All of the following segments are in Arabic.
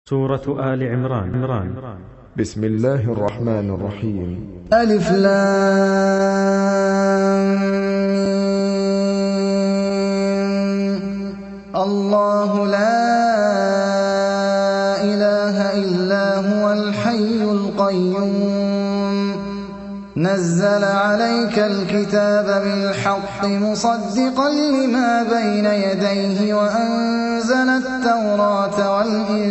سورة آل عمران. بسم الله الرحمن الرحيم. ألف لام الله لا إله إلا هو الحي القيوم نزل عليك الكتاب بالحق مصدقا لما بين يديه وأنزل التوراة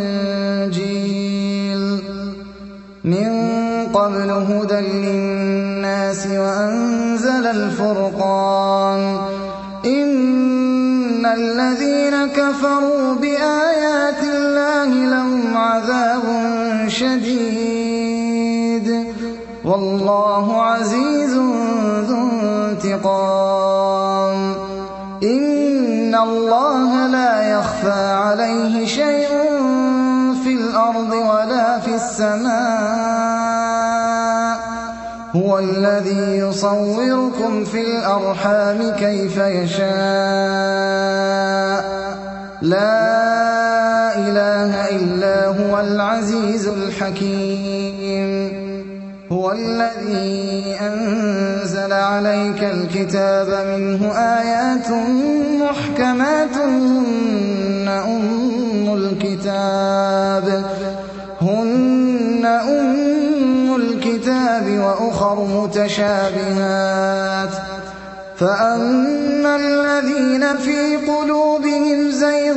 والإنجيل من قبل هدى للناس وأنزل الفرقان إن الذين كفروا بآيات الله لهم عذاب شديد والله عزيز ذو انتقام إن الله لا يخفى عليه شيء في الأرض ولا في السماء هو الذي يصوركم في الأرحام كيف يشاء لا إله إلا هو العزيز الحكيم هو الذي أنزل عليك الكتاب منه آيات محكمات هن أم الكتاب وأخر متشابهات فأما الذين في قلوبهم زيغ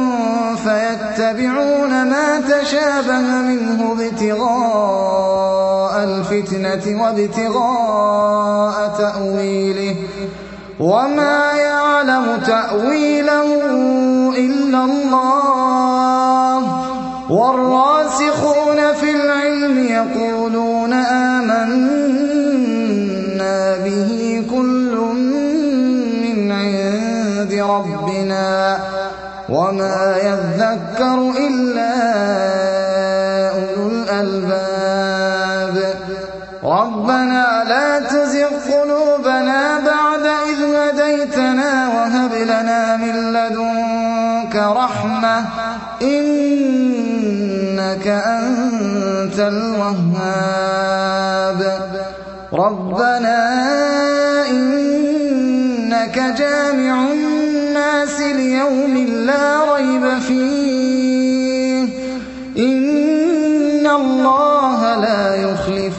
فيتبعون ما تشابه منه ابتغاء الفتنة وابتغاء تأويله وما يعلم تأويله إلا الله والراسخون في العلم يقولون آمنا به كل من عند ربنا وما يذكر إلا أولو الألباب ربنا لا تزغ قلوبنا بعد إذ هديتنا وهب لنا من لدنك رحمة إنك أنت الوهاب ربنا إنك جامع الناس ليوم لا ريب فيه إن الله لا يخلف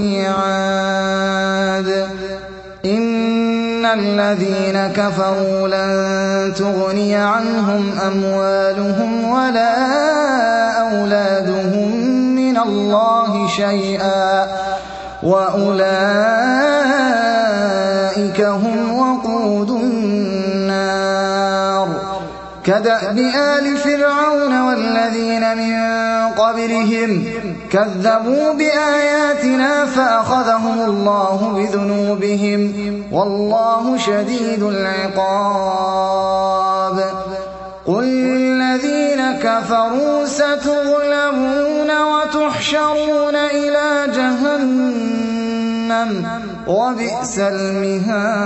الميعاد إن الذين كفروا لن تغني عنهم أموالهم ولا أولادهم من الله شيئا وأولئك هم وقود النار كدأب آل فرعون والذين من قبلهم كذبوا بآياتنا فأخذهم الله بذنوبهم والله شديد العقاب قل للذين كفروا ستغلبون وتحشرون إلى جهنم وبئس المهاد